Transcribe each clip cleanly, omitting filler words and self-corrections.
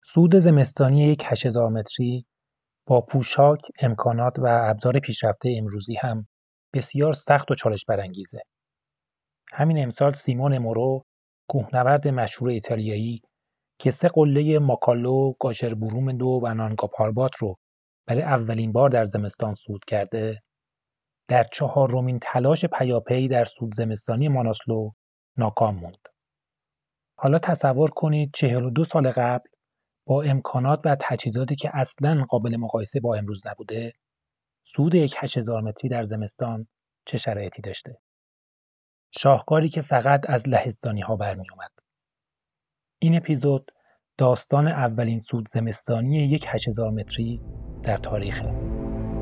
صعود زمستانی یک 8000 متری با پوشاک، امکانات و ابزار پیشرفته امروزی هم بسیار سخت و چالش برانگیزه. همین امسال سیمون مورو، کوهنورد مشهور ایتالیایی که 3 قله ماکالو، گاشربروم 2 و نانگا پاربات رو برای اولین بار در زمستان صعود کرده، در 4مین تلاش پیاپی در صعود زمستانی ماناسلو ناکام موند. حالا تصور کنید 42 سال قبل با امکانات و تجهیزاتی که اصلاً قابل مقایسه با امروز نبوده، صعود یک 8000 متری در زمستان چه شرایطی داشته؟ شاهکاری که فقط از لهستانی‌ها برمی اومد. این اپیزود داستان اولین صعود زمستانی یک 8000 متری در تاریخه.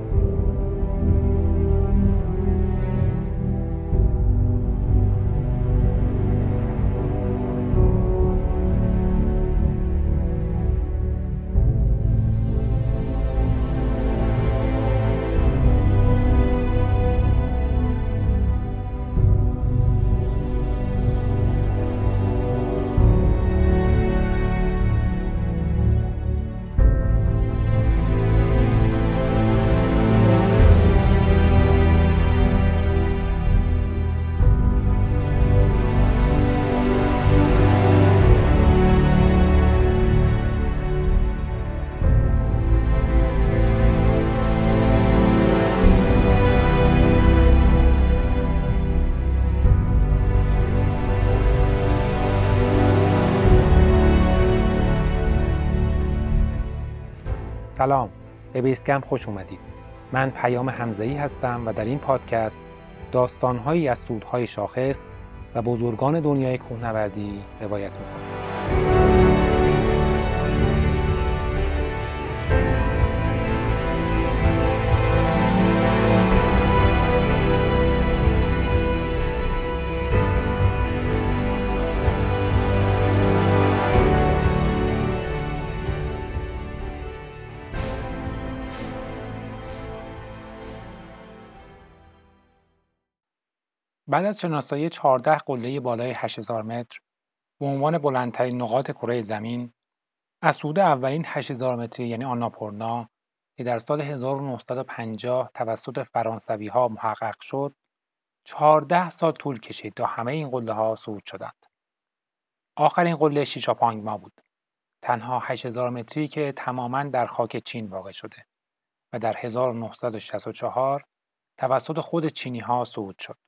سلام، به بیسکمپ خوش اومدید. من پیام حمزه‌ای هستم و در این پادکست داستان‌هایی از صعودهای شاخص و بزرگان دنیای کوهنوردی روایت می‌کنم. بعد از شناسایی 14 قله بالای 8000 متر به عنوان بلندترین نقاط کره زمین، از صعود اولین 8000 متری یعنی آناپورنا که در سال 1950 توسط فرانسوی‌ها محقق شد، 14 سال طول کشید تا همه این قله‌ها صعود شدند. آخرین قله شیشاپانگما بود، تنها 8000 متری که تماماً در خاک چین واقع شده و در 1964 توسط خود چینی‌ها صعود شد.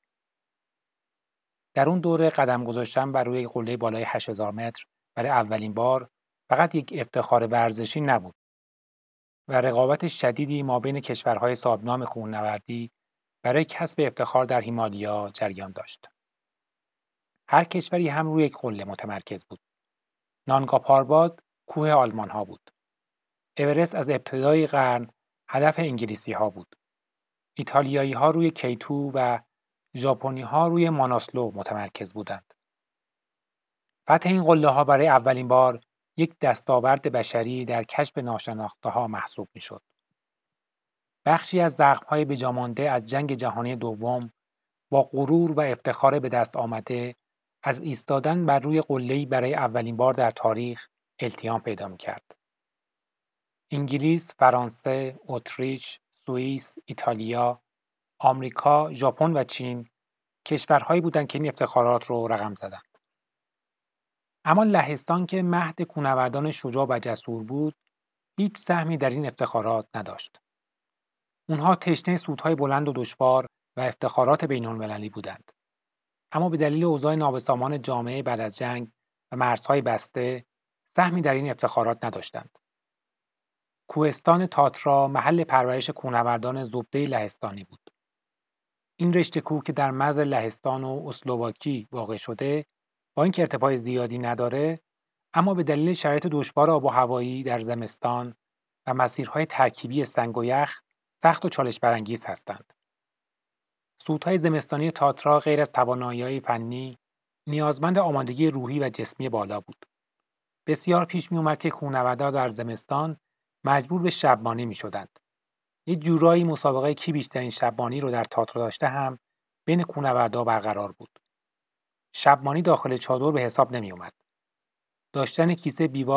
در اون دوره قدم گذاشتن بر روی قله بالای 8000 متر برای اولین بار فقط یک افتخار ورزشی نبود و رقابت شدیدی مابین کشورهای صاحبنام کوهنوردی برای کسب افتخار در هیمالیا جریان داشت. هر کشوری هم روی یک قله متمرکز بود. نانگا پاربات کوه آلمان‌ها بود. اورست از ابتدای قرن هدف انگلیسی‌ها بود. ایتالیایی‌ها روی کیتو و ژاپنی‌ها روی ماناسلو متمرکز بودند. فتح این قله‌ها برای اولین بار یک دستاورد بشری در کشف ناشناخته‌ها محسوب می‌شد. بخشی از زخم‌های بجامانده از جنگ جهانی دوم با غرور و افتخار به دست آمده از ایستادن بر روی قله‌ای برای اولین بار در تاریخ التیام پیدا می‌کرد. انگلیس، فرانسه، اتریش، سوئیس، ایتالیا، آمریکا، ژاپن و چین کشورهایی بودند که این افتخارات رو رقم زدند. اما لهستان که مهد کوهنوردان شجاع و جسور بود، هیچ سهمی در این افتخارات نداشت. اونها تشنه صعودهای بلند و دشوار و افتخارات بین‌المللی بودند. اما به دلیل اوضاع نابسامان جامعه بعد از جنگ و مرزهای بسته، سهمی در این افتخارات نداشتند. کوهستان تاترا محل پرورش کوهنوردان زبده لهستانی بود. این رشته کوه که در مرز لهستان و اسلواکی واقع شده، با اینکه ارتفاع زیادی نداره، اما به دلیل شرایط دشوار آب و هوایی در زمستان و مسیرهای ترکیبی سنگ و یخ سخت و چالش برانگیز هستند. صعودهای زمستانی تاترا غیر از توانایی‌های فنی، نیازمند آمادگی روحی و جسمی بالا بود. بسیار پیش می‌آمد که کوهنوردان در زمستان مجبور به شب‌مانی می‌شدند. یک جورایی مسابقه کی بیشترین شب‌مانی رو در تاترا داشته هم بین کوهنوردان برقرار بود. شب‌مانی داخل چادر به حساب نمی‌آمد. داشتن کیسه بیواک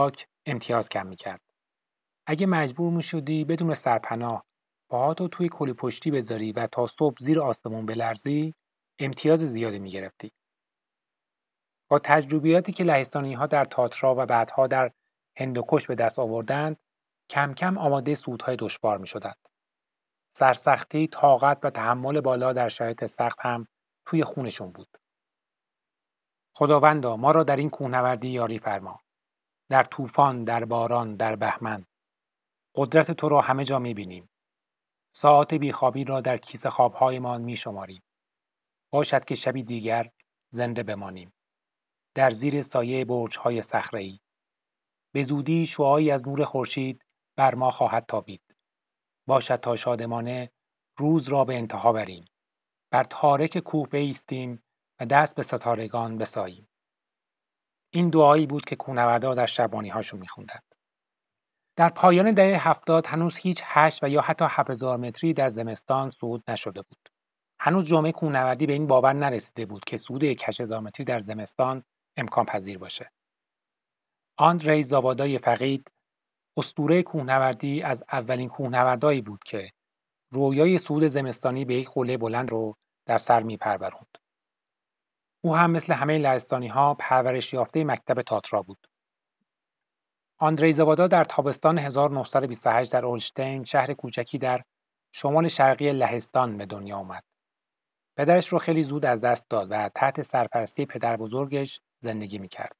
امتیاز کم میکرد. اگه مجبور میشدی بدون سرپناه پاهاتو توی کلی پشتی بذاری و تا صبح زیر آسمون بلرزی، امتیاز زیادی میگرفتی. با تجربیاتی که لهستانی‌ها در تاترا و بعدها در هندوکش به دست آوردند، کم کم آماده صعودهای دشوار میشدند. سرسختی، طاقت و تحمل بالا در شرایط سخت هم توی خونشون بود. خداوندا ما را در این کوهنوردی یاری فرما. در طوفان، در باران، در بهمن. قدرت تو را همه جا می‌بینیم. ساعات بیخوابی را در کیسه خوابهایمان می‌شماریم. باشد که شبی دیگر زنده بمانیم. در زیر سایه برج‌های صخره‌ای. به زودی شعاعی از نور خورشید بر ما خواهد تابید. باشد تا شادمانه روز را به انتها بریم. بر تارک کوه بایستیم و دست به ستارگان بساییم. این دعایی بود که کوهنوردها در شبانی‌هاشون می‌خوندند. در پایان دهه 70 هنوز هیچ 8 و یا حتی 7000 متری در زمستان صعود نشده بود. هنوز جامعه کوهنوردی به این باور نرسیده بود که صعود 8000 متری در زمستان امکان پذیر باشه. آندری زاوادای فقید، اسطوره کوهنوردی، از اولین کوهنوردایی بود که رویای صعود زمستانی به یک قله بلند رو در سر می‌پروراند. او هم مثل همه لهستانی‌ها پرورش یافته مکتب تاترا بود. آندری زاوادا در تابستان 1928 در اولشتین، شهر کوچکی در شمال شرقی لهستان، به دنیا آمد. پدرش رو خیلی زود از دست داد و تحت سرپرستی پدر بزرگش زندگی می‌کرد.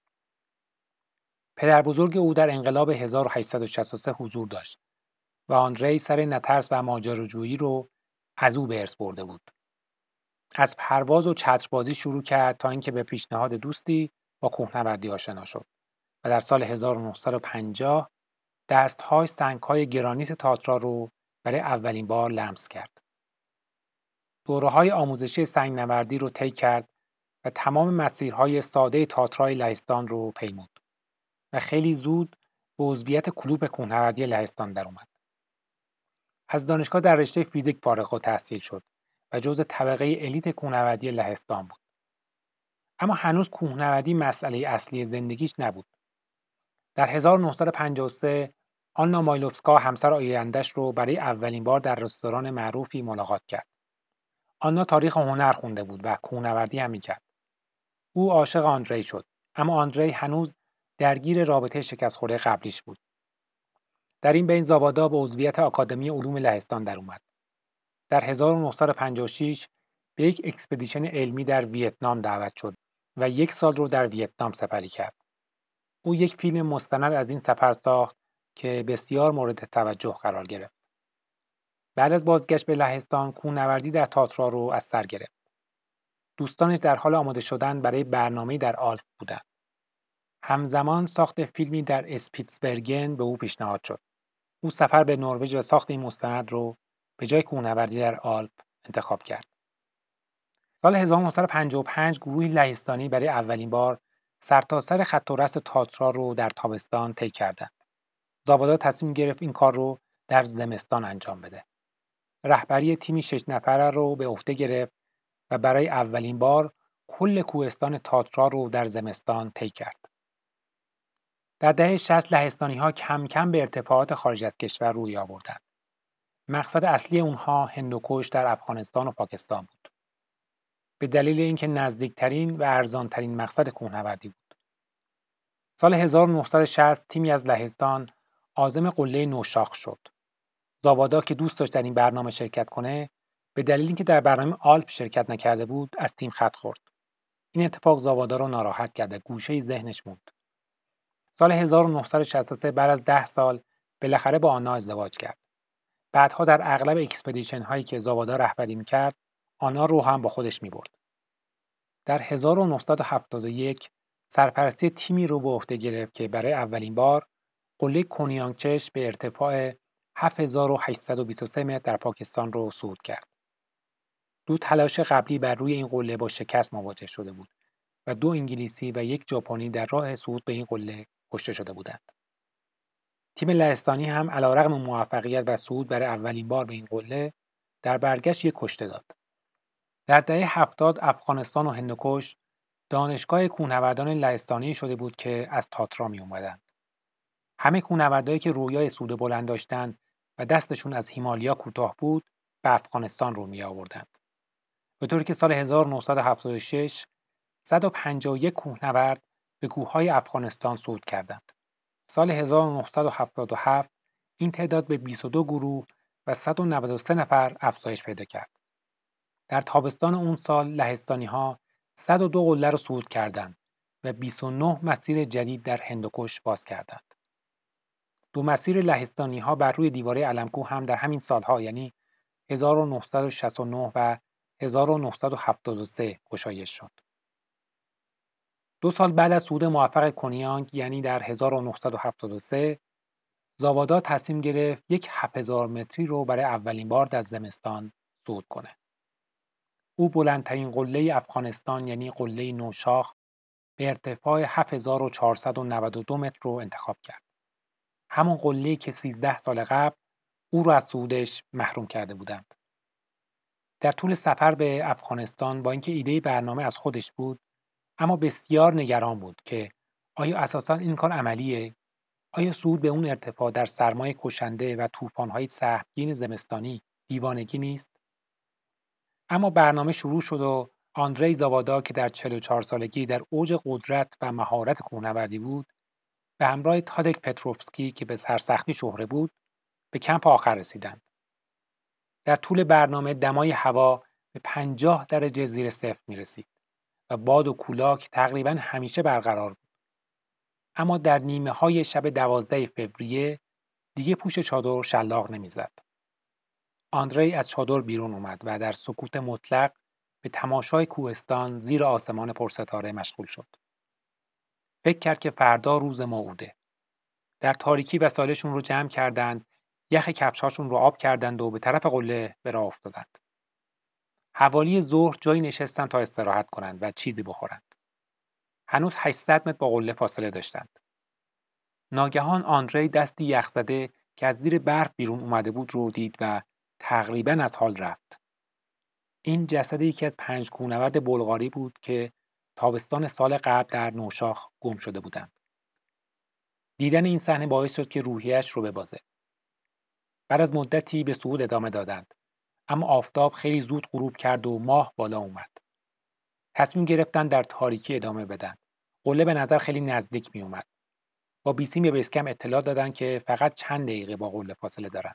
پدر بزرگ او در انقلاب 1863 حضور داشت و آندری سر نترس و ماجراجویی رو از او به ارث برده بود. از پرواز و چتربازی شروع کرد تا اینکه به پیشنهاد دوستی با کوهنوردی آشنا شد و در سال 1950 دست‌های سنگ‌های گرانیت تاترا رو برای اولین بار لمس کرد. دوره‌های آموزشی سنگ‌نوردی رو طی کرد و تمام مسیرهای ساده تاترای لهستان رو پیمود و خیلی زود به عضویت کلوب کوهنوردی لهستان در اومد. از دانشگاه در رشته فیزیک فارغ التحصیل شد و جزو طبقه الیت کوهنوردی لهستان بود. اما هنوز کوهنوردی مسئله اصلی زندگیش نبود. در 1953 آنا مایلوفسکا همسر آینده‌اش رو برای اولین بار در رستوران معروفی ملاقات کرد. آنا تاریخ هنر خونده بود و کوهنوردی هم می‌کرد. او عاشق آندری شد، اما آندری هنوز درگیر رابطه شکست‌خورده قبلیش بود. در این بین زاوادا به عضویت آکادمی علوم لهستان در اومد. در 1956 به یک اکسپدیشن علمی در ویتنام دعوت شد و 1 سال رو در ویتنام سپری کرد. او یک فیلم مستند از این سفر ساخت که بسیار مورد توجه قرار گرفت. بعد از بازگشت به لهستان، کوهنوردی در تاترا رو از سر گرفت. دوستانش در حال آماده شدن برای برنامه‌ای در آلپ بودند. همزمان ساخت فیلمی در اسپیتزبرگن به او پیشنهاد شد. او سفر به نروژ و ساخت این مستند رو به جای کوهنوردی در آلپ انتخاب کرد. سال 1955 گروهی لهستانی برای اولین بار سرتاسر خط و رسم تاترا رو در تابستان طی کردند. زاوادا تصمیم گرفت این کار رو در زمستان انجام بده. رهبری تیمی 6 نفره رو به عهده گرفت و برای اولین بار کل کوهستان تاترا رو در زمستان طی کرد. در دهه 60 لهستانی‌ها کم کم به ارتفاعات خارج از کشور روی آوردند. مقصد اصلی اونها هندوکش در افغانستان و پاکستان بود. به دلیل اینکه نزدیکترین و ارزانترین مقصد کوهنوردی بود. سال 1960 تیمی از لهستان عازم قله نوشاخ شد. زاوادا که دوست داشت در این برنامه شرکت کنه، به دلیل اینکه در برنامه آلپ شرکت نکرده بود، از تیم خط خورد. این اتفاق زاوادا رو ناراحت کرد و گوشه ذهنش موند. سال 1963 بعد از 10 سال بالاخره با آنا ازدواج کرد. بعدها در اغلب اکسپدیشن هایی که زاوادا رهبری می‌کرد، آنا رو هم با خودش می‌برد. در 1971 سرپرستی تیمی رو به عهده گرفت که برای اولین بار قله کنیانچش به ارتفاع 7823 متر در پاکستان رو صعود کرد. 2 تلاش قبلی بر روی این قله با شکست مواجه شده بود و 2 انگلیسی و 1 ژاپنی در راه صعود به این قله کشته شده بودند. تیم لهستانی هم علیرغم موفقیت و صعود برای اولین بار به این قله، در برگشت 1 کشته داد. در دهه 70 افغانستان و هندوکش دانشگاه کوهنوردان لهستانی شده بود که از تاترا می اومدند. همه کوهنوردایی که رویای صعود بلند داشتند و دستشون از هیمالیا کوتاه بود، به افغانستان رو می آوردند. به طوری که سال 1976 151 کوهنورد به کوههای افغانستان صعود کردند. سال 1977 این تعداد به 22 گروه و 193 نفر افزایش پیدا کرد. در تابستان اون سال لهستانی‌ها 102 قله رو صعود کردند و 29 مسیر جدید در هندوکش باز کردند. 2 مسیر لهستانی‌ها بر روی دیواره علم‌کوه هم در همین سالها یعنی 1969 و 1973 گشایش شد. 2 سال بعد از صعود موفق کنیانگ یعنی در 1973 زاوادا تصمیم گرفت یک 7000 متری رو برای اولین بار در زمستان صعود کنه. او بلندترین قله افغانستان یعنی قله نوشاخ به ارتفاع 7492 متر رو انتخاب کرد. همون قله‌ای که 13 سال قبل او را از صعودش محروم کرده بودند. در طول سفر به افغانستان با اینکه ایده برنامه از خودش بود، اما بسیار نگران بود که آیا اساساً این کار عملیه؟ آیا صعود به اون ارتفاع در سرمای کشنده و طوفان‌های سهمگین زمستانی دیوانگی نیست؟ اما برنامه شروع شد و آندری زاوادا که در 44 سالگی در اوج قدرت و مهارت کوهنوردی بود، به همراه تادک پتروفسکی که به سرسختی شهره بود، به کمپ آخر رسیدند. در طول برنامه دمای هوا به 50 درجه زیر صفر می رسید و باد و کولاک تقریباً همیشه برقرار بود. اما در نیمه های شب 12 فوریه دیگه پوش چادر شلاق نمیزد. آندری از چادر بیرون اومد و در سکوت مطلق به تماشای کوهستان زیر آسمان پرستاره مشغول شد. فکر کرد که فردا روز موعوده. در تاریکی وسایلشون رو جمع کردند، یخ کفشاشون رو آب کردند و به طرف قله به راه افتادند. حوالی ظهر جایی نشستند تا استراحت کنند و چیزی بخورند. هنوز 800 متر با قله فاصله داشتند. ناگهان آندری دستی یخزده که از زیر برف بیرون اومده بود رو دید و تقریباً از حال رفت. این جسد یکی از 5 کوهنورد بلغاری بود که تابستان سال قبل در نوشاخ گم شده بودند. دیدن این صحنه باعث شد که روحیه‌اش رو ببازه. بعد از مدتی به صعود ادامه دادند، اما آفتاب خیلی زود غروب کرد و ماه بالا اومد. تصمیم گرفتن در تاریکی ادامه بدن. قله به نظر خیلی نزدیک می اومد. با بیسیم به بیسکم اطلاع دادن که فقط چند دقیقه با قله فاصله دارند.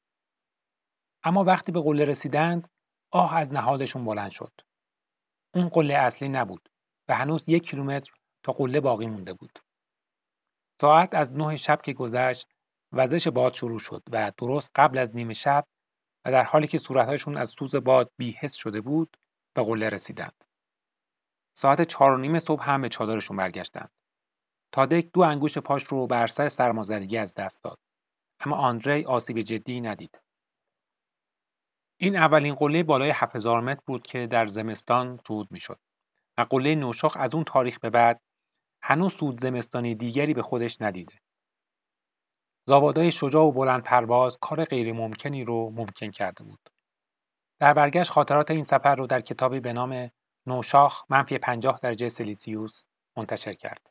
اما وقتی به قله رسیدند، آه از نهادشون بلند شد. اون قله اصلی نبود و هنوز 1 کیلومتر تا قله باقی مونده بود. ساعت از 9 شب که گذشت، وزش باد شروع شد و درست قبل از نیمه شب و در حالی که صورتهاشون از سوز باد بی‌حس شده بود، به قله رسیدند. ساعت 4:30 صبح هم به چادرشون برگشتند. تادک 2 انگشت پاش رو بر اثر سرمازدگی از دست داد. اما آندری آسیب جدی ندید. این اولین قله بالای 7000 متر بود که در زمستان صعود میشد. و قله نوشاخ از اون تاریخ به بعد هنوز صعود زمستانی دیگری به خودش ندیده. زاوادای شجاع و بلند پرواز کار غیر ممکنی رو ممکن کرده بود. در برگشت خاطرات این سفر رو در کتابی به نام نوشاخ -50 درجه سلسیوس منتشر کرد.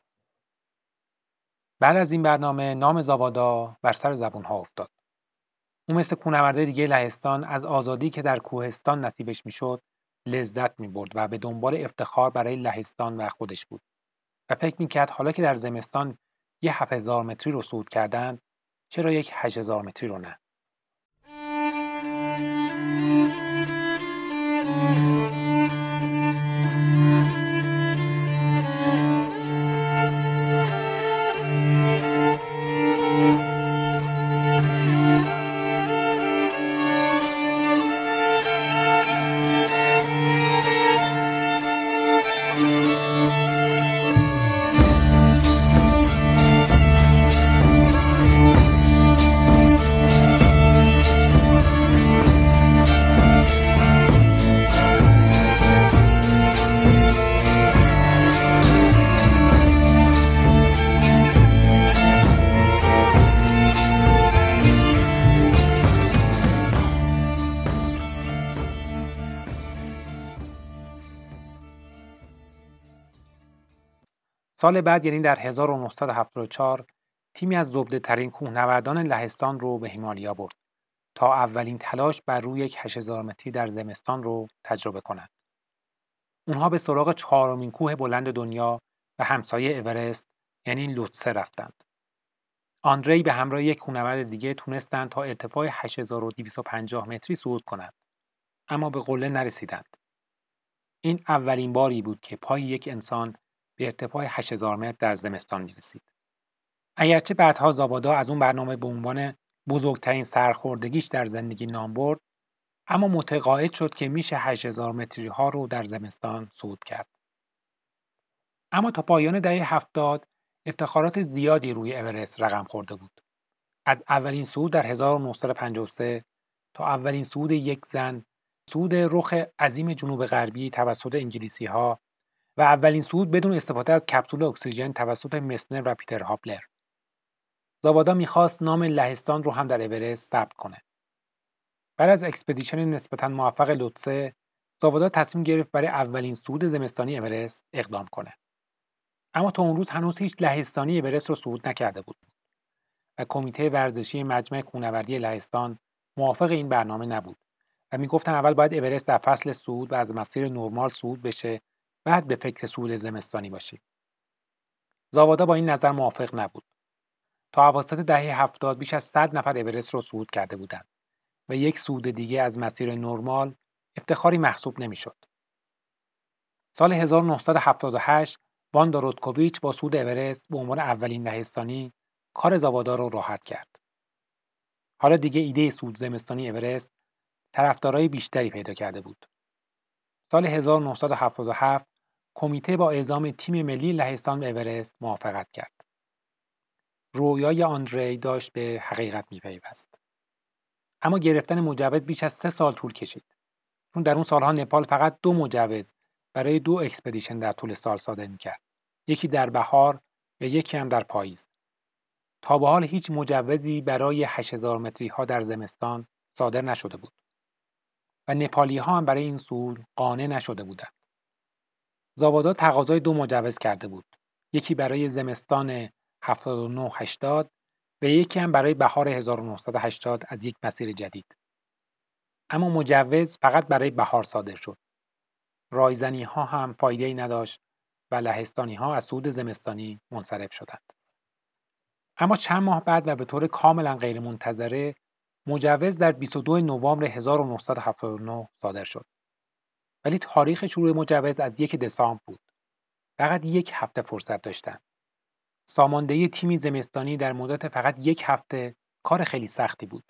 بعد از این برنامه نام زاوادا بر سر زبون‌ها افتاد. او مثل کوهنوردای دیگه لهستان از آزادی که در کوهستان نصیبش میشد لذت می‌برد و به دنبال افتخار برای لهستان و خودش بود. و فکر می‌کرد حالا که در زمستان 7000 متری رو صعود کردند، چرا یک 8000 متری رو نه؟ سال بعد یعنی در 1974 تیمی از زبده‌ترین کوهنوردان لهستان رو به هیمالیا برد تا اولین تلاش بر روی یک 8000 متری در زمستان رو تجربه کنند. اونها به سراغ چهارمین کوه بلند دنیا و همسایه اورست یعنی لوتسه رفتند. آندری به همراه یک کوهنورد دیگه تونستند تا ارتفاع 8250 متری صعود کنند، اما به قله نرسیدند. این اولین باری بود که پای یک انسان به ارتفاع 8000 متر در زمستان می‌رسید. اگرچه بعدها زاوادا از اون برنامه به عنوان بزرگترین سرخوردگیش در زندگی نام برد، اما متقاعد شد که میشه 8000 متری ها رو در زمستان صعود کرد. اما تا پایان دهه 70 افتخارات زیادی روی اورست رقم خورده بود. از اولین صعود در 1953 تا اولین صعود یک زن، صعود رخ عظیم جنوب غربی توسط انگلیسی‌ها و اولین صعود بدون استفاده از کپسول اکسیژن توسط مسنر و پیتر هاپلر. زاوادا میخواست نام لهستان رو هم در اورست ثبت کنه. بعد از اکسپدیشن نسبتاً موفق لوتسه، زاوادا تصمیم گرفت برای اولین صعود زمستانی اورست اقدام کنه. اما تا اون روز هنوز هیچ لهستانی اورست رو صعود نکرده بود و کمیته ورزشی مجمع کوهنوردی لهستان موافق این برنامه نبود و میگفتن اول باید اورست در فصل صعود و از مسیر نرمال صعود بشه، بعد به فکر صعود زمستانی باشیم. زاوادا با این نظر موافق نبود. تا اواسط دهه 70 بیش از 100 نفر اورست رو صعود کرده بودند و یک صعود دیگه از مسیر نرمال افتخاری محسوب نمیشد. سال 1978 واندا رودکوویچ با صعود اورست به عنوان اولین لهستانی کار زاوادا رو راحت کرد. حالا دیگه ایده صعود زمستانی اورست طرفدارای بیشتری پیدا کرده بود. سال 1977 کمیته با اعزام تیم ملی لهستان به اورست موافقت کرد. رویای آندری داشت به حقیقت می‌پیوست. اما گرفتن مجوز بیش از 3 سال طول کشید. چون در اون سالها نپال فقط 2 مجوز برای 2 اکسپدیشن در طول سال صادر می‌کرد. یکی در بهار و یکی هم در پاییز. تا به حال هیچ مجوزی برای 8000 متری ها در زمستان صادر نشده بود و نپالی ها هم برای این صعود قانع نشده بودند. زاوادا تقاضای 2 مجوز کرده بود. یکی برای زمستان 79-80 و یکی هم برای بهار 1980 از یک مسیر جدید. اما مجوز فقط برای بهار صادر شد. رایزنی ها هم فایده‌ای نداشت و لهستانی ها از صعود زمستانی منصرف شدند. اما چند ماه بعد و به طور کاملا غیرمنتظره مجوز در 22 نوامبر 1979 صادر شد. ولی تاریخ شروع مجوز از 1 دسامبر بود. فقط 1 هفته فرصت داشتن. ساماندهی تیمی زمستانی در مدت فقط 1 هفته کار خیلی سختی بود.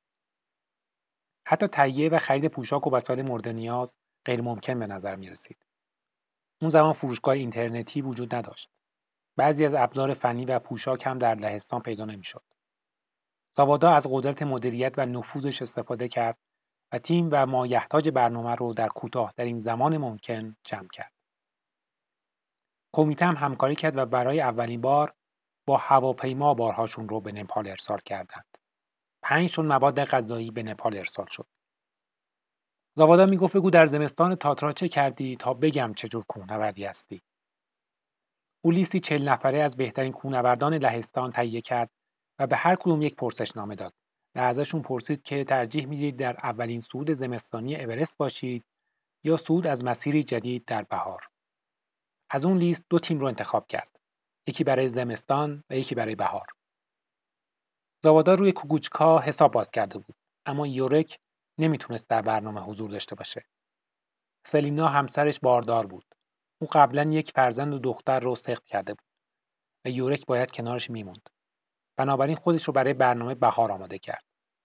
حتی تهیه و خرید پوشاک و وسایل مورد نیاز غیر ممکن به نظر می رسید. اون زمان فروشگاه اینترنتی وجود نداشت. بعضی از ابزار فنی و پوشاک هم در لهستان پیدا نمی‌شد. زاوادا از قدرت مدیریت و نفوذش استفاده کرد و تیم و مایحتاج برنامه رو در کوتاه‌ترین زمان ممکن جمع کرد. کمیته هم همکاری کرد و برای اولین بار با هواپیما بارهاشون رو به نپال ارسال کردند. 5 تن مواد غذایی به نپال ارسال شد. زاوادا میگفت بگو در زمستان تاترا چه کردی تا بگم چه جور کوهنوردی هستی. او لیستی 40 نفره از بهترین کوهنوردان لهستان تهیه کرد و به هر کدوم یک پرسشنامه داد و ازشون پرسید که ترجیح میدید در اولین صعود زمستانی اورست باشید یا صعود از مسیری جدید در بهار. از اون لیست 2 تیم رو انتخاب کرد. یکی برای زمستان و یکی برای بهار. زاوادا روی کوگوچکا حساب باز کرده بود، اما یورک نمیتونست در برنامه حضور داشته باشه. سلینا همسرش باردار بود. او قبلا یک فرزند و دختر رو سقط کرده بود و یورک باید کنارش میموند. بنابراین خودش رو برای برنامه بهار آماده کرد.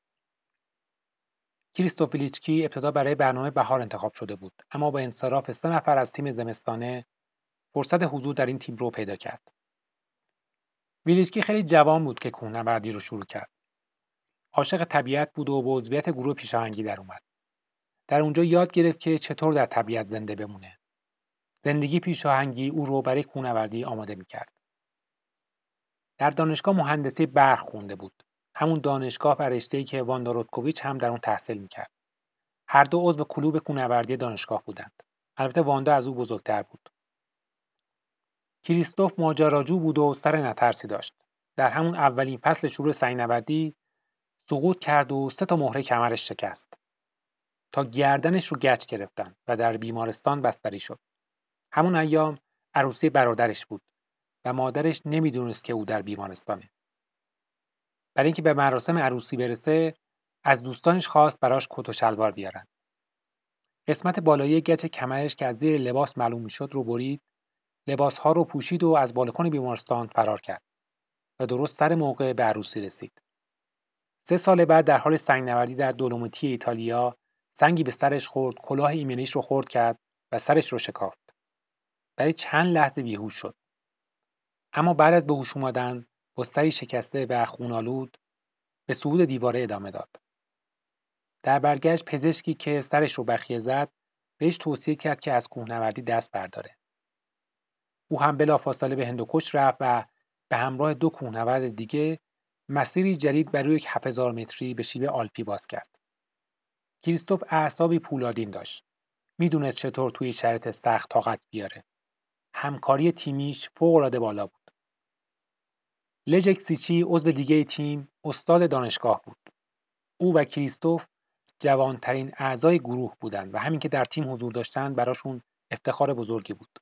کریستوف ویلیچکی ابتدا برای برنامه بهار انتخاب شده بود، اما با انصراف 3 نفر از تیم زمستانه فرصت حضور در این تیم رو پیدا کرد. ویلیچکی خیلی جوان بود که کوهنوردی رو شروع کرد. عاشق طبیعت بود و به عضویت گروه پیشاهنگی در اومد. در اونجا یاد گرفت که چطور در طبیعت زنده بمونه. زندگی پیشاهنگی او رو برای کوهنوردی آماده می‌کرد. در دانشگاه مهندسی برق خونده بود. همون دانشگاه و رشته‌ای که واندا رودکوویچ هم در اون تحصیل می‌کرد. هر دو عضو کلوب کوهنوردی دانشگاه بودند. البته واندا از او بزرگتر بود. کریستوف ماجراجو بود و سر نترسی داشت. در همون اولین فصل شروع سنگ‌نوردی سقوط کرد و 3 مهره کمرش شکست. تا گردنش رو گچ گرفتن و در بیمارستان بستری شد. همون ایام عروسی برادرش بود و مادرش نمیدونست که او در بیمارستانه. برای اینکه به مراسم عروسی برسه، از دوستانش خواست براش کت و شلوار بیارن. قسمت بالایی گچ کمرش که از زیر لباس معلوم میشد رو برید، لباسها رو پوشید و از بالکن بیمارستان فرار کرد و درست سر موقع به عروسی رسید. 3 سال بعد در حال سنگ‌نوردی در دولومیتی ایتالیا سنگی به سرش خورد، کلاه ایمنیش رو خرد کرد و سرش رو شکافت. برای چند لحظه بیهوش شد. اما بعد از به هوش اومدن با سری شکسته و خون‌آلود به صعود دیواره ادامه داد. در برگشت پزشکی که سرش رو بخیه زد بهش توصیه کرد که از کوهنوردی دست برداره. او هم بلافاصله به هندوکش رفت و به همراه 2 کوهنورد دیگه مسیری جدید بر روی 7000 متری به شیوه آلپی باز کرد. کریستوف اعصابی پولادین داشت. میدونست چطور توی شرایط سخت طاقت بیاره. همکاری تیمیش فوق‌العاده بالا بود. لژک سیچی عضو دیگه تیم استاد دانشگاه بود. او و کریستوف جوانترین اعضای گروه بودند و همین که در تیم حضور داشتن براشون افتخار بزرگی بود.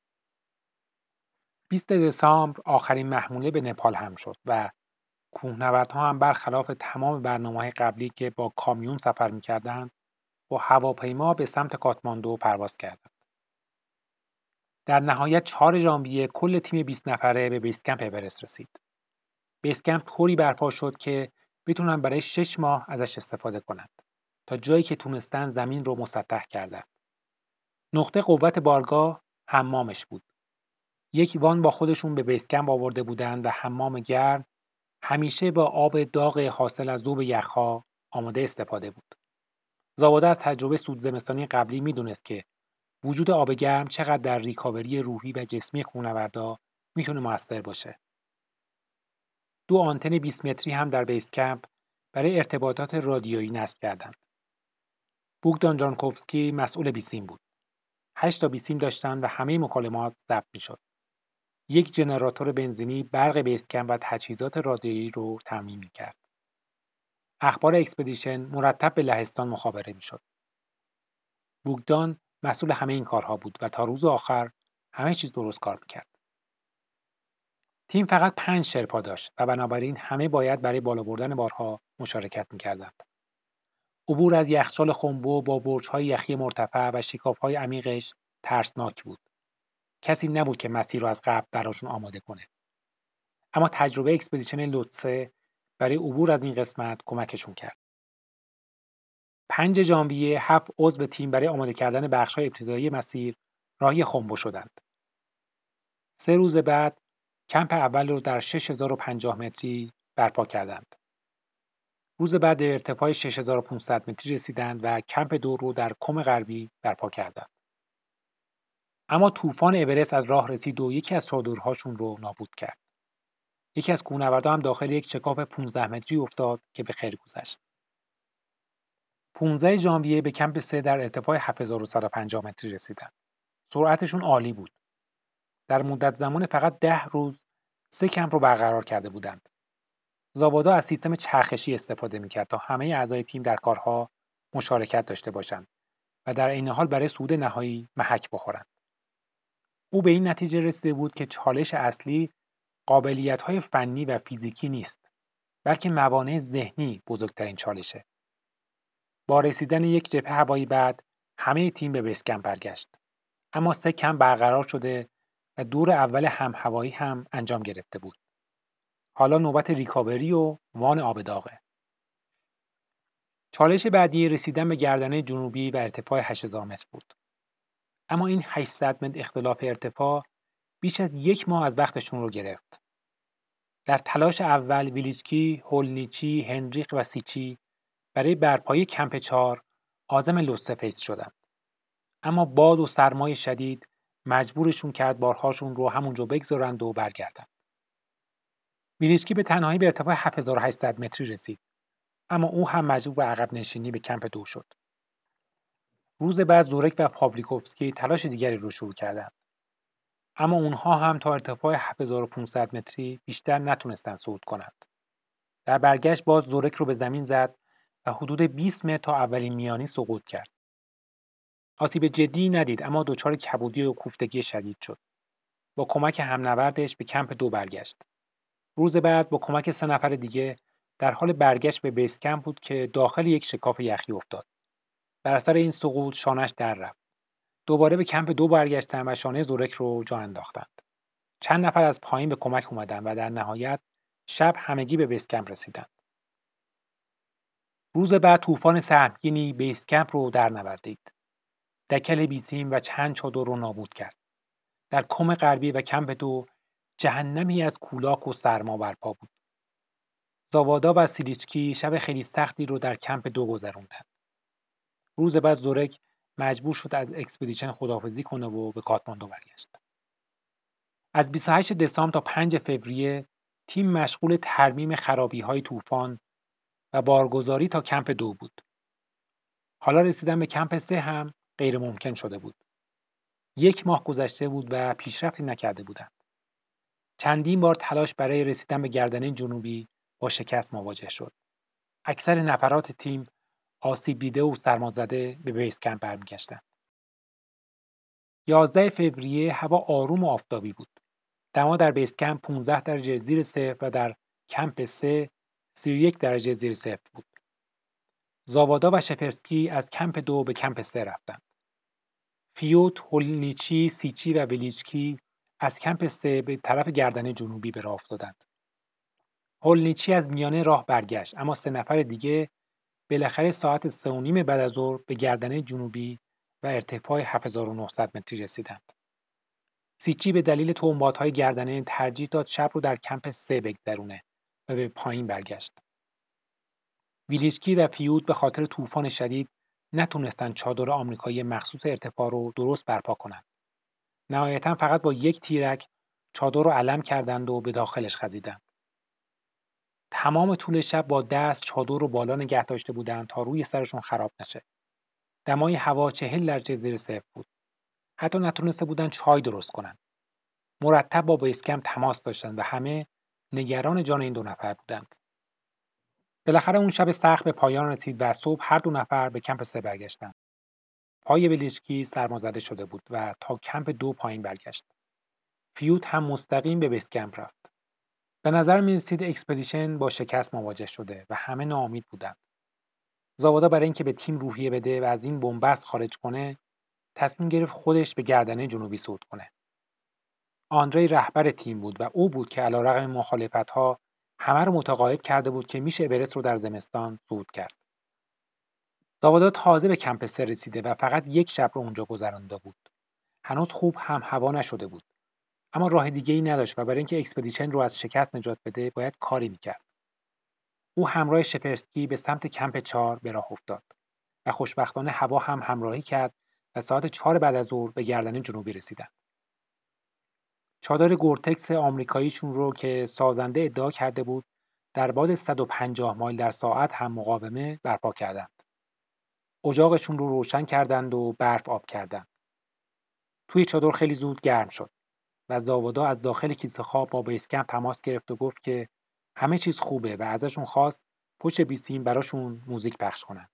20 دسامبر آخرین محموله به نپال حمل شد و کوهنوردها هم برخلاف تمام برنامه‌های قبلی که با کامیون سفر می‌کردند، با هواپیما به سمت کاتماندو پرواز کردند. در نهایت 4 ژانویه کل تیم 20 نفره به بیس کمپ اورست رسید. بیس کمپ طوری برپا شد که بتونن برای 6 ماه ازش استفاده کنند. تا جایی که تونستن زمین رو مسطح کردند. نقطه قوت بارگاه حمامش بود. یک وان با خودشون به بیس کمپ آورده بودند و حمام گرم همیشه با آب داغ حاصل از ذوب یخها آماده استفاده بود. زاباده از تجربه سود زمستانی قبلی میدونست که وجود آب گرم چقدر در ریکاوری روحی و جسمی کوهنوردا میتونه موثر باشه. 2 آنتن 20 متری هم در بیس کمپ برای ارتباطات رادیویی نصب کردند. بوگدان جانکوفسکی مسئول بیسیم بود. 8 تا بیسیم داشتن و همه مکالمات ضبط میشد. یک ژنراتور بنزینی برق بیس کمپ و تجهیزات رادیویی رو تامین میکرد. اخبار اکسپدیشن مرتب به لهستان مخابره میشد. بوگدان مسئول همه این کارها بود و تا روز آخر همه چیز درست کار میکرد. تیم فقط 5 شرپا داشت و بنابراین همه باید برای بالا بردن بارها مشارکت میکردند. عبور از یخچال خنبو با برج‌های یخی مرتفع و شکاف‌های عمیقش ترسناک بود. کسی نبود که مسیر رو از قبل براشون آماده کنه. اما تجربه اکسپدیشن لوتسه برای عبور از این قسمت کمکشون کرد. 5 ژانویه 7 عضو تیم برای آماده کردن بخش‌های ابتدایی مسیر راهی خنبو شدند. 3 روز بعد کمپ اول رو در 6050 متری برپا کردند. روز بعد به ارتفاع 6500 متری رسیدند و کمپ 2 رو در کم غربی برپا کردند. اما طوفان اورست از راه رسید و یکی از چادرهاشون رو نابود کرد. یکی از کوهنوردان هم داخل یک شکاف 15 متری افتاد که به خیر گذشت. 15 ژانویه به کمپ 3 در ارتفاع 7150 متری رسیدند. سرعتشون عالی بود. در مدت زمان فقط 10 روز 3 کمپ رو برقرار کرده بودند. زابادا از سیستم چرخشی استفاده می‌کرد تا همه اعضای تیم در کارها مشارکت داشته باشند و در عین حال برای صعود نهایی محک بخورند. او به این نتیجه رسیده بود که چالش اصلی قابلیت‌های فنی و فیزیکی نیست، بلکه موانع ذهنی بزرگترین چالشه. با رسیدن یک جبهه هوایی بعد همه تیم به بیس کمپ برگشت. اما 3 کمپ برقرار شده و دور اول هم هوایی هم انجام گرفته بود. حالا نوبت ریکاوری و وان آب داغه. چالش بعدی رسیدن به گردنه جنوبی و ارتفاع 8000 متر بود. اما این 800 متر اختلاف ارتفاع بیش از 1 ماه از وقتشون رو گرفت. در تلاش اول ویلیچکی، هولنیچی، هنریق و سیچی برای برپایی کمپ 4 عازم لوستفیس شدند. اما باد و سرمای شدید مجبورشون کرد بارهاشون رو همونجا بگذارند و برگردند. ویلیچکی به تنهایی به ارتفاع 7800 متری رسید. اما او هم مجبور به عقب نشینی به کمپ 2 شد. روز بعد زورک و پاولیکوفسکی تلاش دیگری رو شروع کردند. اما اونها هم تا ارتفاع 7500 متری بیشتر نتونستن صعود کنند. در برگشت باز زورک رو به زمین زد و حدود 20 متر تا اولین میانی سقوط کرد. آسیب جدی ندید اما دچار کبودی و کوفتگی شدید شد. با کمک همنوردش به کمپ 2 برگشت. روز بعد با کمک 3 نفر دیگه در حال برگشت به بیس کمپ بود که داخل یک شکاف یخی افتاد. بر اثر این سقوط شانه‌اش در رفت. دوباره به کمپ 2 برگشتن و شانه زورک رو جا انداختند. چند نفر از پایین به کمک اومدن و در نهایت شب همگی به بیس کمپ رسیدند. روز بعد طوفان سهمگینی بیس کمپ رو در نوردید. دکل بیسیم و چند چادر رو نابود کرد. در کم غربی و کمپ 2 جهنمی از کولاک و سرما برپا بود. زاوادا و سیلیچکی شب خیلی سختی رو در کمپ 2 گذروندند. روز بعد زورک مجبور شد از اکسپدیشن خداحافظی کنه و به کاتماندو برگشت. از 28 دسامبر تا 5 فوریه تیم مشغول ترمیم خرابی‌های طوفان و بارگذاری تا کمپ 2 بود. حالا رسیدن به کمپ 3 هم غیر ممکن شده بود. 1 ماه گذشته بود و پیشرفتی نکرده بودند. چندین بار تلاش برای رسیدن به گردنه جنوبی با شکست مواجه شد. اکثر نفرات تیم آسیب دیده و سرمازده به بیس کمپ برمیگشتند. 11 فوریه هوا آروم و آفتابی بود. دما در بیس کمپ 15 درجه زیر صفر و در کمپ 3 31 درجه زیر صفر بود. زاوادا و شپرسکی از کمپ 2 به کمپ 3 رفتند. فیوت، هولنیچی، سیچی و ویلیچکی از کمپ 3 به طرف گردنه جنوبی به راه افتادند. هولنیچی از میانه راه برگشت اما 3 نفر دیگه بالاخره ساعت 3:30 بعد از ظهر به گردنه جنوبی و ارتفاع 7900 متری رسیدند. سیچی به دلیل تنبات‌های گردنه ترجیح داد شب رو در کمپ 3 بگذرونه و به پایین برگشت. ویلیچکی و فیوت به خاطر طوفان شدید نتونستن چادر آمریکایی مخصوص ارتفاع رو درست برپا کنند. نهایتاً فقط با 1 تیرک چادر رو علم کردند و به داخلش خزیدند. تمام طول شب با دست چادر رو بالا نگه داشته بودند تا روی سرشون خراب نشه. دمای هوا 40 درجه زیر صفر بود. حتی نتونسته بودن چای درست کنند. مرتب با بیس کمپ تماس داشتند و همه نگران جان این 2 نفر بودند. بالاخره اون شب سخت به پایان رسید و صبح هر 2 نفر به کمپ 3 برگشتند. پای ویلیچکی سرمازده شده بود و تا کمپ 2 پایین برگشت. فیوت هم مستقیم به بیس کمپ رفت. به نظر می رسید اکسپدیشن با شکست مواجه شده و همه ناامید بودند. زاوادا برای اینکه به تیم روحیه بده و از این بنبست خارج کنه، تصمیم گرفت خودش به گردنه جنوبی صعود کنه. آندری رهبر تیم بود و او بود که علیرغم مخالفت‌ها همه رو متقاعد کرده بود که میشه اورست رو در زمستان صعود کرد. زاوادا تازه به کمپ 3 رسیده و فقط 1 شب رو اونجا گذرانده بود. هنوز خوب هم هوا نشده بود. اما راه دیگه‌ای نداشت و برای اینکه اکسپدیشن رو از شکست نجات بده باید کاری میکرد. او همراه شپرسکی به سمت کمپ 4 به راه افتاد و خوشبختانه هوا هم همراهی کرد و ساعت 4 بعد از ظهر به گردنه جنوبی رسیدند. چادر گورتکس آمریکاییشون رو که سازنده ادعا کرده بود در باد 150 مایل در ساعت هم مقاومه برپا کردند. اجاقشون رو روشن کردند و برف آب کردند. توی چادر خیلی زود گرم شد و زاوادا از داخل کیسه خواب با بیس کمپ تماس گرفت و گفت که همه چیز خوبه و ازشون خواست پشت بیسیم براشون موزیک پخش کنن.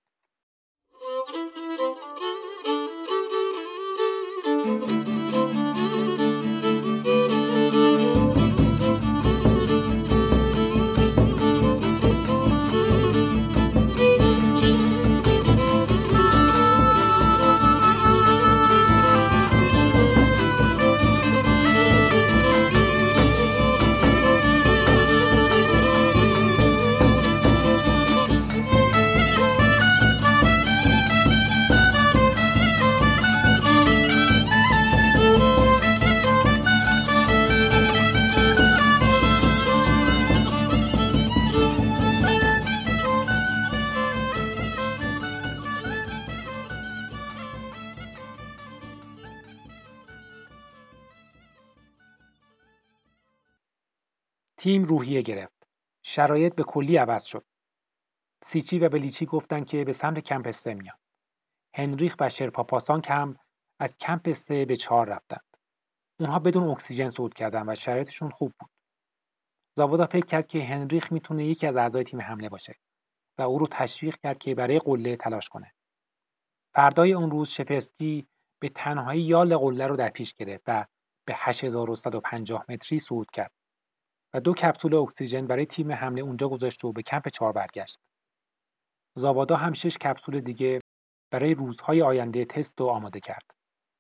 تیم روحیه گرفت. شرایط به کلی عوض شد. سیچی و بلیچی گفتن که به سمت کمپ 3 میان. هنریخ و شرپا پاسانگ هم از کمپ 3 به 4 رفتند. اونها بدون اکسیژن صعود کردن و شرایطشون خوب بود. زاوادا فکر کرد که هنریخ میتونه یکی از اعضای تیم حمله باشه و او رو تشویق کرد که برای قله تلاش کنه. فردای اون روز شپرسکی به تنهایی یال قله رو در پیش گرفت و به 8150 متری صعود کرد و 2 کپسول اکسیژن برای تیم حمله اونجا گذاشت و به کمپ 4 برگشت. زاوادا هم 6 کپسول دیگه برای روزهای آینده تست و آماده کرد.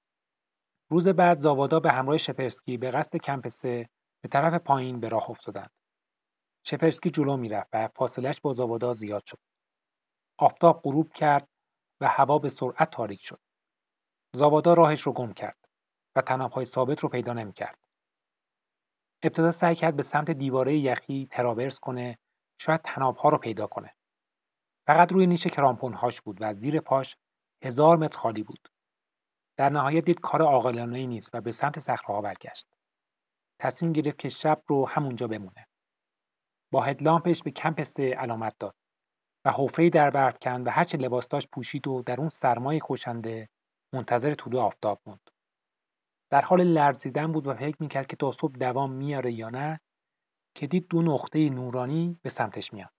روز بعد زاوادا به همراه شپرسکی به قصد کمپ 3 به طرف پایین به راه افتادند. شپرسکی جلو میرفت و فاصلهش با زاوادا زیاد شد. آفتاب غروب کرد و هوا به سرعت تاریک شد. زاوادا راهش رو گم کرد و طناب‌های ثابت رو پیدا نمی‌کرد. ابتدا سعی کرد به سمت دیواره یخی تراورس کنه، شاید طناب‌ها رو پیدا کنه. فقط روی نیش کرامپون‌هاش بود و زیر پاش 1000 متر خالی بود. در نهایت دید کار عاقلانه‌ای نیست و به سمت صخره‌ها برگشت. تصمیم گرفت که شب رو همونجا بمونه. با هدلامپش به کمپ 3 علامت داد و حفره‌ای در برف کند و هرچه لباس داشت پوشید و در اون سرمای کشنده منتظر طلوع آفتاب موند. در حال لرزیدن بود و فکر میکرد که تا صبح دوام میاره یا نه که دید 2 نقطه نورانی به سمتش میاد.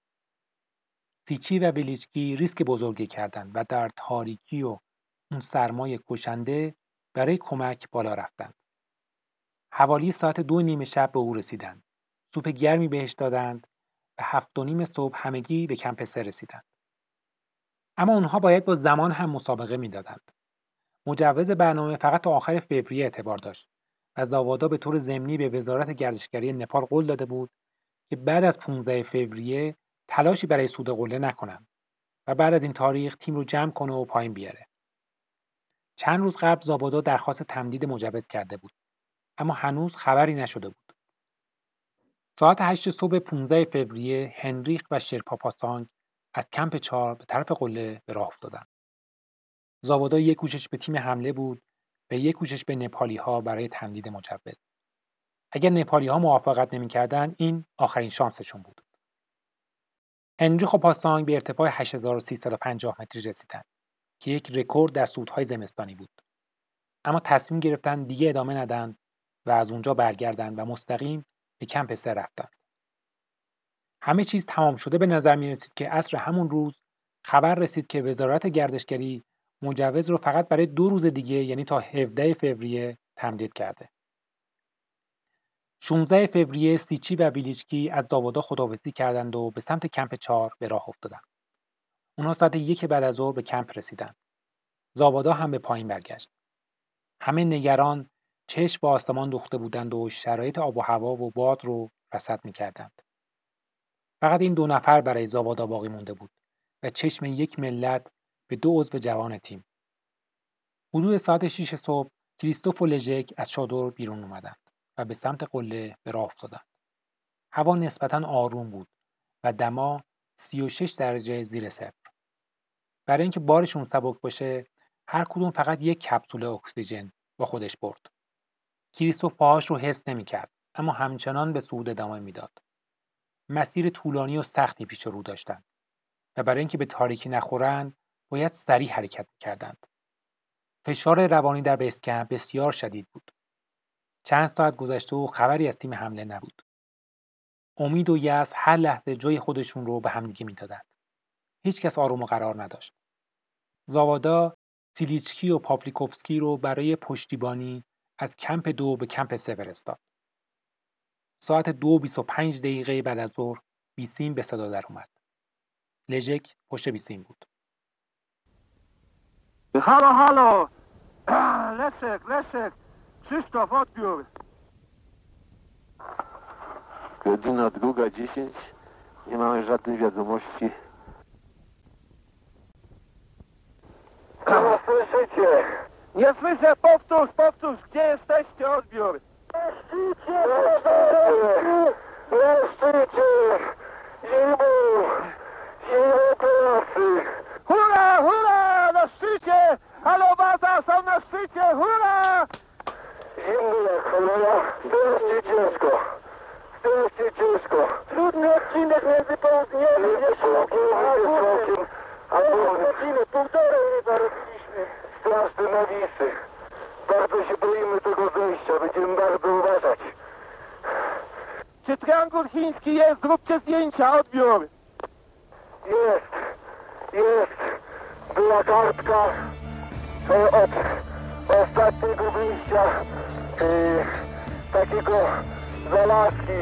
سیچی و ویلیچکی ریسک بزرگی کردند و در تاریکی و اون سرمای کشنده برای کمک بالا رفتند. حوالی ساعت 2:30 شب به او رسیدند. سوپ گرمی بهش دادند و 7:30 صبح همگی به کمپ 3 رسیدند. اما اونها باید با زمان هم مسابقه میدادند. مجوز برنامه فقط تا آخر فوریه اعتبار داشت و زاوادا به طور ضمنی به وزارت گردشگری نپال قول داده بود که بعد از 15 فوریه تلاشی برای صعود قله نکنند و بعد از این تاریخ تیم رو جمع کنه و پایین بیاره. چند روز قبل زاوادا درخواست تمدید مجوز کرده بود، اما هنوز خبری نشده بود. ساعت 8 صبح 15 فوریه هنریخ و شرپا پاسانگ از کمپ 4 به طرف قله به راه افتادند. زاوادا یک گوشش به تیم حمله بود و یک گوشش به نپالی‌ها برای تمدید مجوز. اگر نپالی‌ها موافقت نمی‌کردند، این آخرین شانسشون بود. هنریخ و پاسانگ به ارتفاع 8350 متری رسیدند که یک رکورد در صعودهای زمستانی بود. اما تصمیم گرفتند دیگه ادامه ندن و از اونجا برگردند و مستقیم به کمپ 3 رفتند. همه چیز تمام شده به نظر می رسید که عصر همون روز خبر رسید که وزارت گردشگری مجوز رو فقط برای 2 روز دیگه، یعنی تا 17 فوریه تمدید کرده. 16 فوریه سیچی و ویلیچکی از زاوادا خداحافظی کردند و به سمت کمپ 4 به راه افتادند. اونها ساعت 1 بعد از ظهر به کمپ رسیدند. زاوادا هم به پایین برگشت. همه نگران چشم به آسمان دوخته بودند و شرایط آب و هوا و باد رو رصد می‌کردند. فقط این 2 نفر برای زاوادا باقی مونده بود و چشم یک ملت به 2 عضو جوان تیم. حدود ساعت 6 صبح کریستوف و لژک از چادر بیرون اومدند و به سمت قله به راه افتادند. هوا نسبتاً آروم بود و دما 36 درجه زیر صفر. برای اینکه بارشون سبک باشه، هر کدوم فقط یک کپسول اکسیژن با خودش برد. کریستوف پاهاش رو حس نمی‌کرد، اما همچنان به صعود ادامه میداد. مسیر طولانی و سختی پیش رو داشتند و برای اینکه به تاریکی نخورند، باید سریع حرکت می‌کردند. فشار روانی در بیس کمپ بسیار شدید بود. چند ساعت گذشته و خبری از تیم حمله نبود. امید و یأس هر لحظه جای خودشون رو به همدیگه میدادند. هیچ کس آروم و قرار نداشت. زاوادا سیلیچکی و پاپلیکوفسکی رو برای پشتیبانی از کمپ 2 به کمپ 3 فرستاد. ساعت 2:25 بعد از ظهر بیسیم به صدا در اومد. لژک پشت بیسیم بود. Halo! Leszek! Krzysztof, odbiór! Godzina 2:10. Nie mamy żadnej wiadomości. Nie słyszycie! Nie słyszę! Powtórz! Gdzie jesteście? Odbiór! Na szczycie! Zimą klasy! Hurra! Na szczycie! Halo, baza! Są na szczycie! Hurra! Zimno jak cholera! Strasznie ciężko! Trudny odcinek między południem i wschodem! Albo godzinę, półtorej nie zarobiliśmy. Straszne nawisy. Bardzo się boimy tego zejścia. Będziemy Wilczki jest, zróbcie zdjęcia, odbiór. Jest. Była kartka od ostatniego wyjścia takiego z Alaski.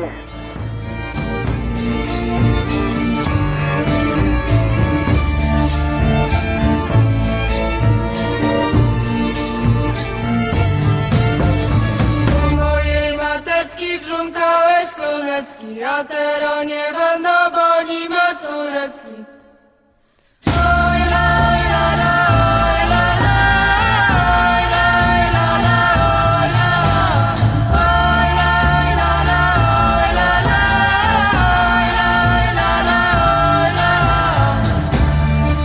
Brzunkałeś klonecki, a teraz nie będą, bo nie ma córecki. Oj, laj, la, la, oj, la, la, oj, laj, la, la, oj, la, oj, laj, la, la, oj, la, la, oj, laj, la, la, oj, la.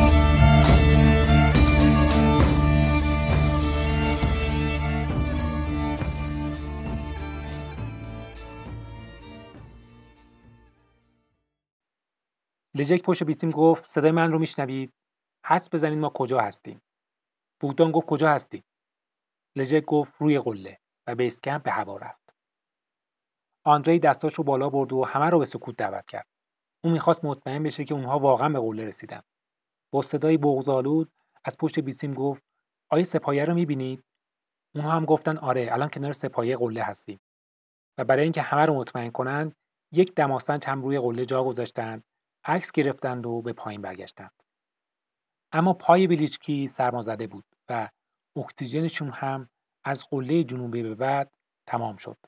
لژک پشت بیسیم گفت صدای من رو میشنوید؟ حدس بزنید ما کجا هستیم. بوگدان گفت کجا هستی؟ لژک گفت روی قله و بیس کمپ به هوا رفت. آندری دستاش رو بالا برد و همه رو به سکوت دعوت کرد. اون میخواست مطمئن بشه که اونها واقعا به قله رسیدن. با صدای بغض‌آلود از پشت بیسیم گفت آیا سپاهیه رو میبینید؟ اونها هم گفتن آره، الان کنار سپاهیه قله هستیم. و برای اینکه همه رو مطمئن کنن، یک دماسنج هم روی قله جا گذاشتن، عکس گرفتند و به پایین برگشتند. اما پای ویلیچکی سرمازده بود و اکسیژنشون هم از قله جنوبی به بعد تمام شد.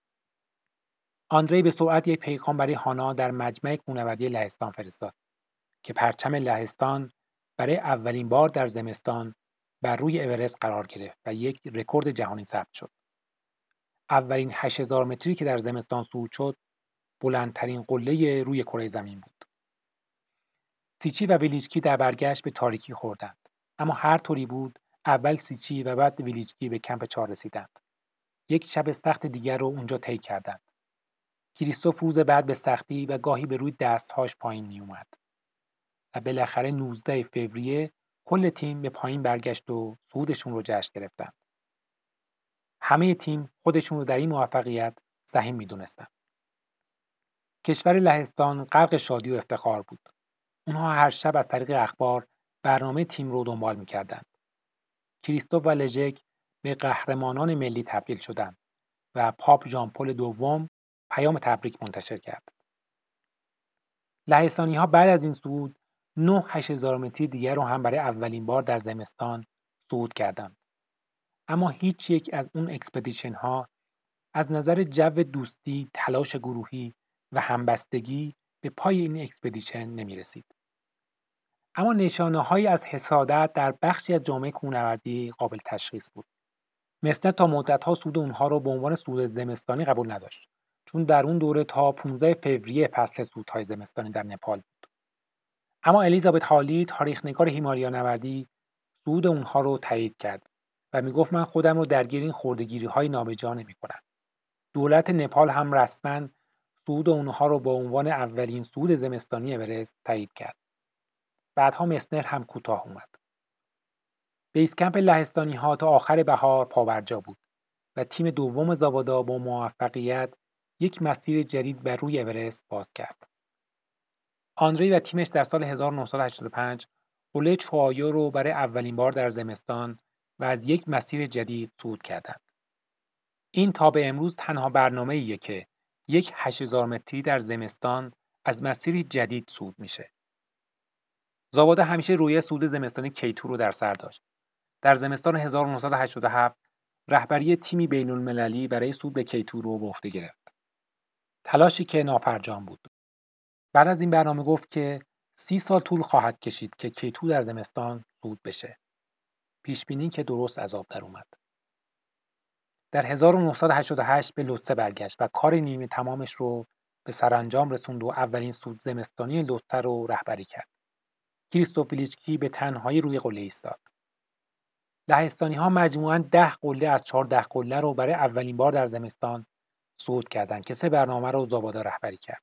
آندری به سرعت یک پیغام برای هانا در مجمع کوهنوردی لهستان فرستاد که پرچم لهستان برای اولین بار در زمستان بر روی اورست قرار گرفت و یک رکورد جهانی ثبت شد. اولین 8000 متری که در زمستان صعود شد، بلندترین قله روی کره زمین بود. سیچی و ویلیچکی در برگشت به تاریکی خوردند، اما هر طوری بود اول سیچی و بعد ویلیچکی به کمپ 4 رسیدند. یک شب سخت دیگر رو اونجا طی کردند. کریستوف روز بعد به سختی و گاهی به روی دستهاش پایین می اومد و بالاخره 19 فوریه کل تیم به پایین برگشت و صعودشون رو جشن گرفتند. همه تیم خودشون رو در این موفقیت سهیم می‌دونستند. کشور لهستان غرق شادی و افتخار بود. اونها هر شب از طریق اخبار برنامه تیم رو دنبال می‌کردند. کریستوف و لژک به قهرمانان ملی تبدیل شدند و پاپ ژان پل دوم پیام تبریک منتشر کرد. لهستانی‌ها بعد از این صعود 9 8000 متری دیگر رو هم برای اولین بار در زمستان صعود کردند. اما هیچ یک از اون اکسپدیشن ها از نظر جو دوستی، تلاش گروهی و همبستگی به پای این اکسپدیشن نمی رسید. اما نشانه‌هایی از حسادت در بخشی از جامعه کوهنوردی قابل تشخیص بود. مسنر تا مدت‌ها صعود اونها رو به عنوان صعود زمستانی قبول نداشت، چون در اون دوره تا 15 فوریه فصل صعودهای زمستانی در نپال بود. اما الیزابت هالی، تاریخ‌نگار هیمالیا نوردی، صعود اونها رو تایید کرد و میگفت من خودم رو درگیر این خرده‌گیری‌های نابجا نمی‌کنم. دولت نپال هم رسما صعود اونها رو با عنوان اولین صعود زمستانی اورست تایید کرد. بعدها مسنر هم کوتاه اومد. بیس کمپ لهستانی‌ها تا آخر بهار پابرجا بود و تیم دوم زاوادا با موفقیت یک مسیر جدید بر روی اورست باز کرد. آندری و تیمش در سال 1985 قله چوآیو رو برای اولین بار در زمستان و از یک مسیر جدید صعود کردند. این تا به امروز تنها برنامه‌ایه که یک 8000 متری در زمستان از مسیری جدید صعود میشه. زاوادا همیشه روی صعود زمستانی K2 رو در سر داشت. در زمستان 1987 رهبری تیمی بین‌المللی برای صعود به K2 رو به عهده گرفت. تلاشی که ناپرجام بود. بعد از این برنامه گفت که 30 سال طول خواهد کشید که K2 در زمستان صعود بشه. پیشبینی که درست از آب در اومد. در 1988 به لوتسه برگشت و کار نیمه تمامش رو به سرانجام رسوند و اولین صعود زمستانی لوتسه رو رهبری کرد. کریستوف ویلیچکی به تنهایی روی قله ایستاد. لهستانی‌ها مجموعاً 10 قله از 14 قله رو برای اولین بار در زمستان صعود کردند که 3 برنامه رو زاوادا رهبری کرد.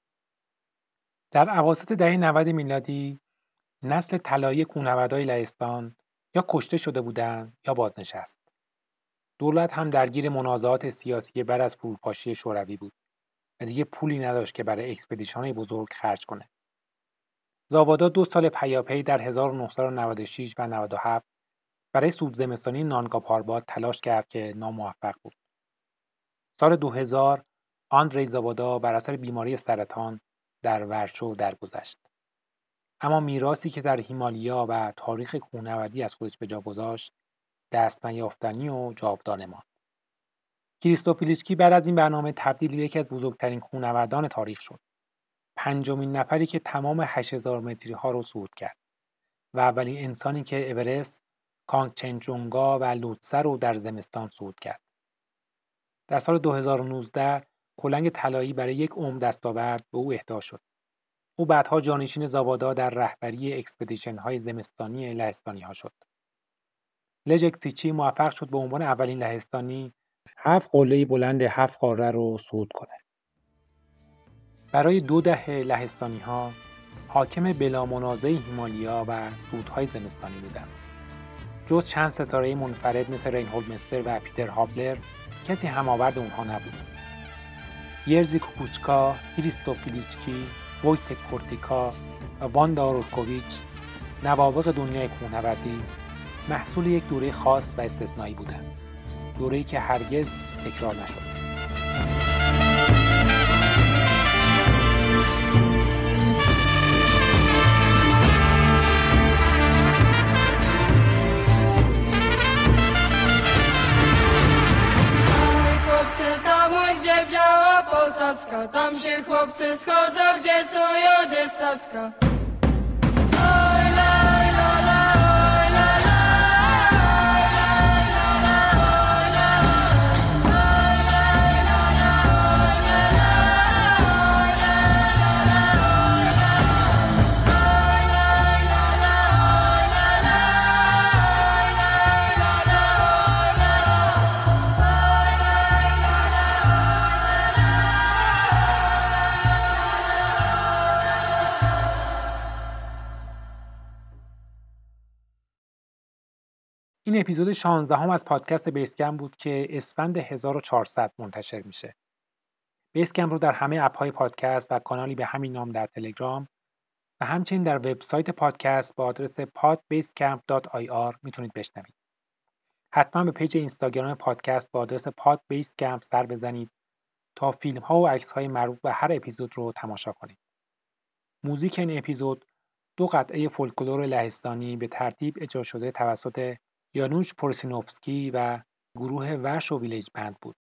در اواسط دهه 90 میلادی نسل طلایی کوهنوردای لهستان یا کشته شده بودند یا بازنشست. دولت هم درگیر منازعات سیاسی بعد از فروپاشی شوروی بود. و دیگه پولی نداشت که برای اکسپدیشن‌های بزرگ خرج کنه. زاوادا 2 سال پیاپی در 1996 و 97 برای صعود زمستانی نانگا پاربات تلاش کرد که ناموفق بود. سال 2000 آندری زاوادا بر اثر بیماری سرطان در ورشو درگذشت. اما میراثی که در هیمالیا و تاریخ کوهنوردی از خودش به جا گذاشت دست نیافتنی و جاودانه ماند. کریستوف پیلیچکی بعد از این برنامه تبدیل به یکی از بزرگترین کوهنوردان تاریخ شد. 5مین نفری که تمام 8000 متری ها رو صعود کرد و اولین انسانی که اورست، کانگچنجونگا و لوتسه رو در زمستان صعود کرد. در سال 2019 کلنگ طلایی برای 1 عمر دستاورد به او اهدا شد. او بعدها جانشین زاوادا در رهبری اکسپدیشن های زمستانی لهستانی ها شد. لژک سیچی موفق شد به عنوان اولین لهستانی 7 قله بلند 7 قاره رو صعود کنه. برای 2 دهه لهستانی ها حاکم بلا منازع هیمالیا و صعودهای زمستانی بودند. جز چند ستاره منفرد مثل رینهولد مستر و پیتر هابلر کسی هماورد اونها نبود. یرزی کوکوچکا، کریستوف پیلیچکی، وویتک کورتیکا و واندا روتکوویچ نوابغ دنیای کوهنوردی محصول یک دوره خاص و استثنایی بودند. دوره‌ای که هرگز تکرار نشد. Tam się chłopcy schodzą, gdzie cują dziewcacka. این اپیزود 16 از پادکست بیسکمپ بود که اسفند 1400 منتشر میشه. بیسکمپ رو در همه اپ‌های پادکست و کانالی به همین نام در تلگرام و همچنین در وبسایت پادکست با آدرس podbasecamp.ir میتونید بشنوید. حتما به پیج اینستاگرام پادکست با آدرس podbasecamp سر بزنید تا فیلم‌ها و عکس‌های مربوط به هر اپیزود رو تماشا کنید. موزیک این اپیزود 2 قطعه فولکلور لهستانی به ترتیب اجرا شده توسط یانوش پورسینوفسکی و گروه ورشو ویلیج بند بود.